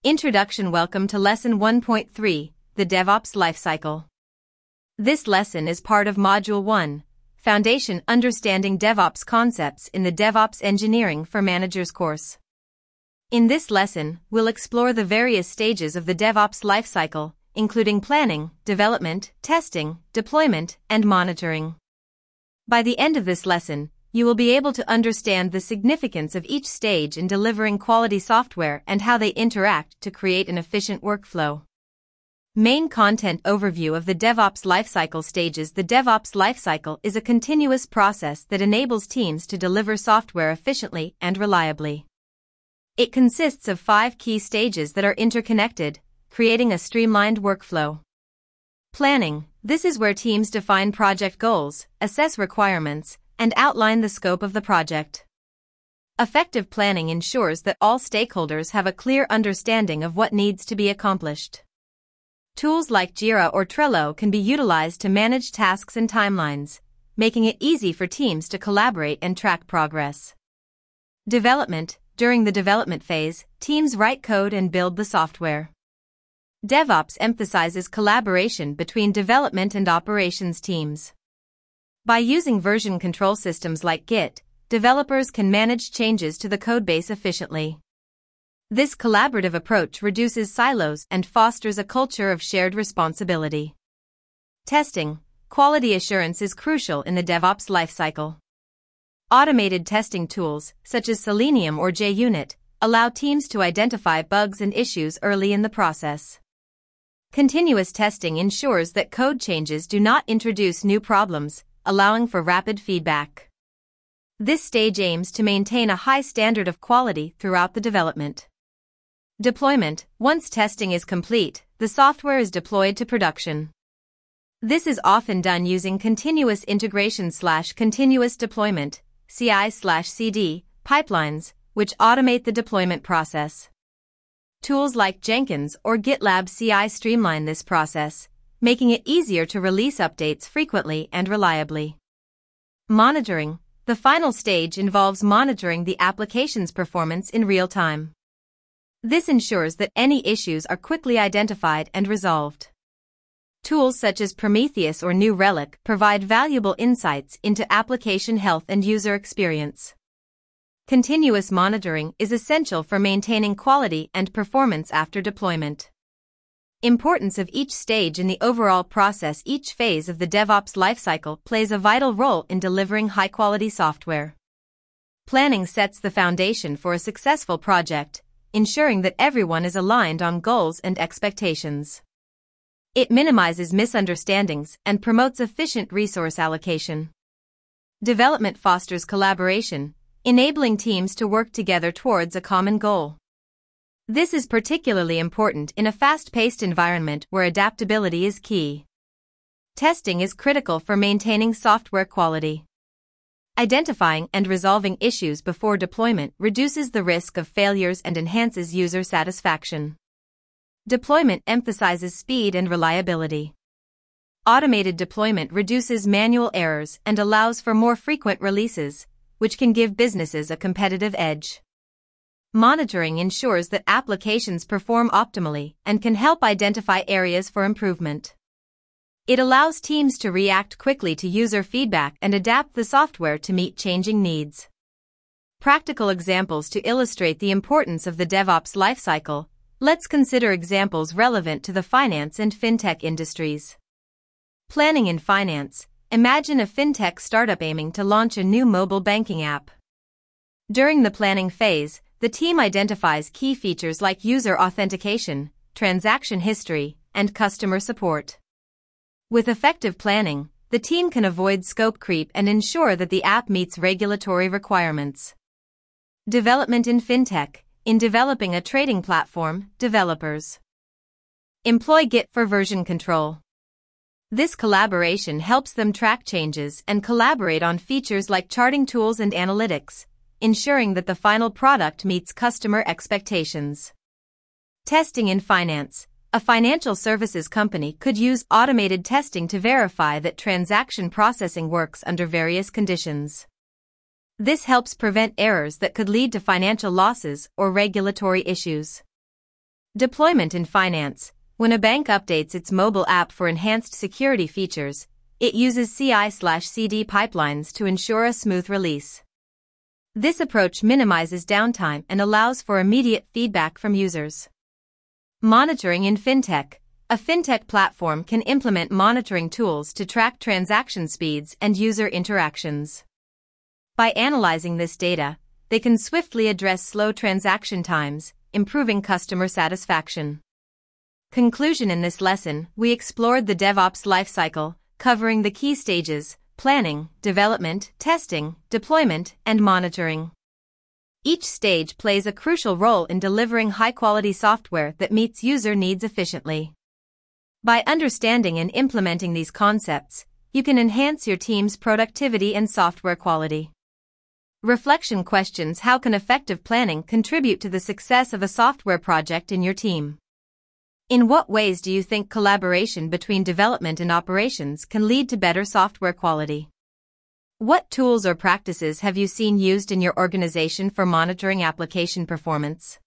Introduction. Welcome to Lesson 1.3, the DevOps Lifecycle. This lesson is part of Module 1, Foundation Understanding DevOps Concepts in the DevOps Engineering for Managers course. In this lesson, we'll explore the various stages of the DevOps lifecycle, including planning, development, testing, deployment, and monitoring. By the end of this lesson, you will be able to understand the significance of each stage in delivering quality software and how they interact to create an efficient workflow. Main content overview of the DevOps lifecycle stages. The DevOps lifecycle is a continuous process that enables teams to deliver software efficiently and reliably. It consists of 5 key stages that are interconnected, creating a streamlined workflow. Planning. This is where teams define project goals, assess requirements, and outline the scope of the project. Effective planning ensures that all stakeholders have a clear understanding of what needs to be accomplished. Tools like Jira or Trello can be utilized to manage tasks and timelines, making it easy for teams to collaborate and track progress. Development. During the development phase, teams write code and build the software. DevOps emphasizes collaboration between development and operations teams. By using version control systems like Git, developers can manage changes to the codebase efficiently. This collaborative approach reduces silos and fosters a culture of shared responsibility. Testing. Quality assurance is crucial in the DevOps lifecycle. Automated testing tools, such as Selenium or JUnit, allow teams to identify bugs and issues early in the process. Continuous testing ensures that code changes do not introduce new problems, allowing for rapid feedback. This stage aims to maintain a high standard of quality throughout the development. Deployment. Once testing is complete, the software is deployed to production. This is often done using continuous integration/continuous deployment, CI/CD, pipelines, which automate the deployment process. Tools like Jenkins or GitLab CI streamline this process, making it easier to release updates frequently and reliably. Monitoring. The final stage involves monitoring the application's performance in real time. This ensures that any issues are quickly identified and resolved. Tools such as Prometheus or New Relic provide valuable insights into application health and user experience. Continuous monitoring is essential for maintaining quality and performance after deployment. Importance of each stage in the overall process. Each phase of the DevOps lifecycle plays a vital role in delivering high-quality software. Planning sets the foundation for a successful project, ensuring that everyone is aligned on goals and expectations. It minimizes misunderstandings and promotes efficient resource allocation. Development fosters collaboration, enabling teams to work together towards a common goal. This is particularly important in a fast-paced environment where adaptability is key. Testing is critical for maintaining software quality. Identifying and resolving issues before deployment reduces the risk of failures and enhances user satisfaction. Deployment emphasizes speed and reliability. Automated deployment reduces manual errors and allows for more frequent releases, which can give businesses a competitive edge. Monitoring ensures that applications perform optimally and can help identify areas for improvement. It allows teams to react quickly to user feedback and adapt the software to meet changing needs. Practical examples to illustrate the importance of the DevOps lifecycle. Let's consider examples relevant to the finance and fintech industries. Planning in finance. Imagine a fintech startup aiming to launch a new mobile banking app. During the planning phase, the team identifies key features like user authentication, transaction history, and customer support. With effective planning, the team can avoid scope creep and ensure that the app meets regulatory requirements. Development in fintech. In developing a trading platform, developers employ Git for version control. This collaboration helps them track changes and collaborate on features like charting tools and analytics, ensuring that the final product meets customer expectations. Testing in finance. A financial services company could use automated testing to verify that transaction processing works under various conditions. This helps prevent errors that could lead to financial losses or regulatory issues. Deployment in finance. When a bank updates its mobile app for enhanced security features, it uses CI/CD pipelines to ensure a smooth release. This approach minimizes downtime and allows for immediate feedback from users. Monitoring in fintech. A fintech platform can implement monitoring tools to track transaction speeds and user interactions. By analyzing this data, they can swiftly address slow transaction times, improving customer satisfaction. Conclusion. In this lesson, we explored the DevOps lifecycle, covering the key stages: planning, development, testing, deployment, and monitoring. Each stage plays a crucial role in delivering high-quality software that meets user needs efficiently. By understanding and implementing these concepts, you can enhance your team's productivity and software quality. Reflection questions: how can effective planning contribute to the success of a software project in your team? In what ways do you think collaboration between development and operations can lead to better software quality? What tools or practices have you seen used in your organization for monitoring application performance?